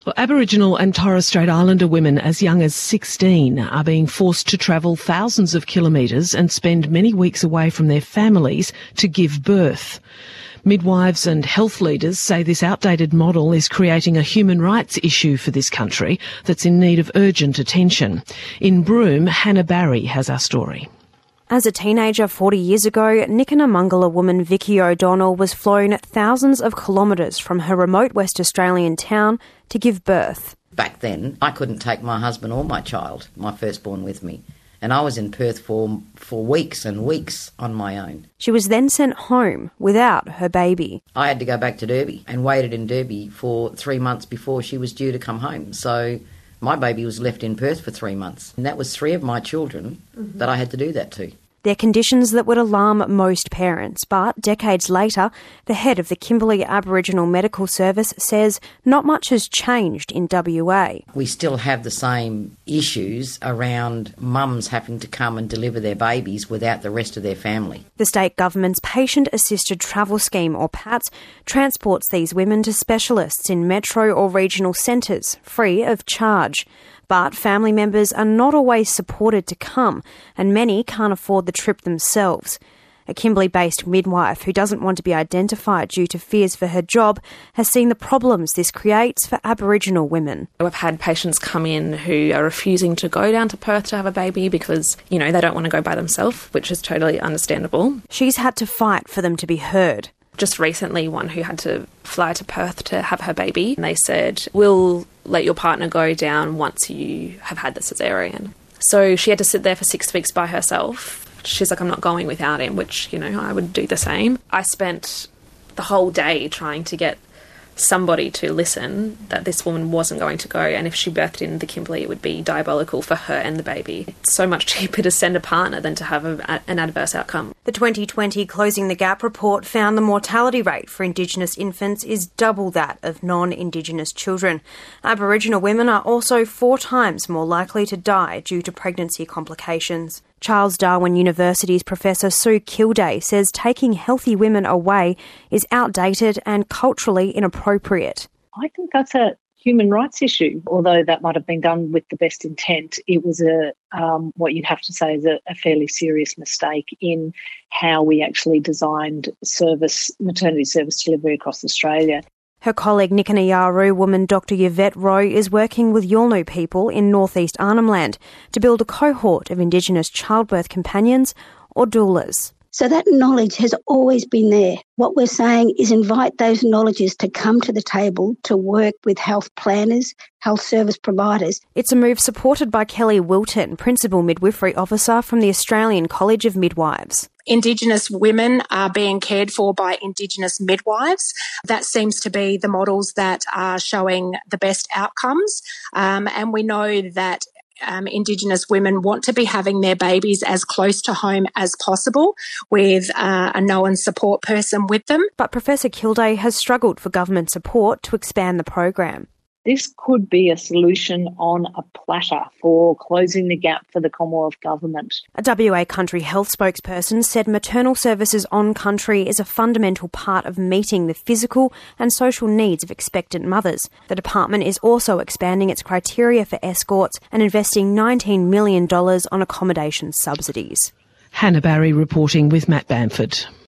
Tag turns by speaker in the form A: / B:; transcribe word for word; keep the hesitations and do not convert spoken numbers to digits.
A: Well, Aboriginal and Torres Strait Islander women as young as sixteen are being forced to travel thousands of kilometres and spend many weeks away from their families to give birth. Midwives and health leaders say this outdated model is creating a human rights issue for this country that's in need of urgent attention. In Broome, Hannah Barry has our story.
B: As a teenager forty years ago, Nikanamungala woman Vicky O'Donnell was flown thousands of kilometres from her remote West Australian town to give birth.
C: Back then, I couldn't take my husband or my child, my firstborn, with me. And I was in Perth for, for weeks and weeks on my own.
B: She was then sent home without her baby.
C: I had to go back to Derby and waited in Derby for three months before she was due to come home. So my baby was left in Perth for three months. And that was three of my children mm-hmm. that I had to do that to.
B: They're conditions that would alarm most parents, but decades later, the head of the Kimberley Aboriginal Medical Service says not much has changed in W A.
C: We still have the same issues around mums having to come and deliver their babies without the rest of their family.
B: The state government's Patient Assisted Travel Scheme, or PATS, transports these women to specialists in metro or regional centres, free of charge. But family members are not always supported to come, and many can't afford the trip themselves. A Kimberley-based midwife who doesn't want to be identified due to fears for her job has seen the problems this creates for Aboriginal women.
D: We've had patients come in who are refusing to go down to Perth to have a baby because, you know, they don't want to go by themselves, which is totally understandable.
B: She's had to fight for them to be heard.
D: Just recently, one who had to fly to Perth to have her baby, and they said, we'll let your partner go down once you have had the cesarean. So she had to sit there for six weeks by herself. She's like, I'm not going without him, which, you know, I would do the same. I spent the whole day trying to get somebody to listen that this woman wasn't going to go, and if she birthed in the Kimberley, it would be diabolical for her and the baby. It's so much cheaper to send a partner than to have a, an adverse outcome.
B: The twenty twenty Closing the Gap report found the mortality rate for Indigenous infants is double that of non-Indigenous children. Aboriginal women are also four times more likely to die due to pregnancy complications. Charles Darwin University's Professor Sue Kilday says taking healthy women away is outdated and culturally inappropriate.
E: I think that's a human rights issue. Although that might have been done with the best intent, it was a um, what you'd have to say is a, a fairly serious mistake in how we actually designed service, maternity service delivery across Australia.
B: Her colleague Nikanayarru woman Doctor Yvette Rowe is working with Yolngu people in northeast Arnhem Land to build a cohort of Indigenous childbirth companions or doulas.
F: So that knowledge has always been there. What we're saying is invite those knowledges to come to the table to work with health planners, health service providers.
B: It's a move supported by Kelly Wilton, Principal Midwifery Officer from the Australian College of Midwives.
G: Indigenous women are being cared for by Indigenous midwives. That seems to be the models that are showing the best outcomes. Um, and we know that Um, Indigenous women want to be having their babies as close to home as possible with uh, a known support person with them.
B: But Professor Kilday has struggled for government support to expand the program.
E: This could be a solution on a platter for closing the gap for the Commonwealth Government.
B: A W A Country Health spokesperson said maternal services on country is a fundamental part of meeting the physical and social needs of expectant mothers. The department is also expanding its criteria for escorts and investing nineteen million dollars on accommodation subsidies.
A: Hannah Barry reporting with Matt Bamford.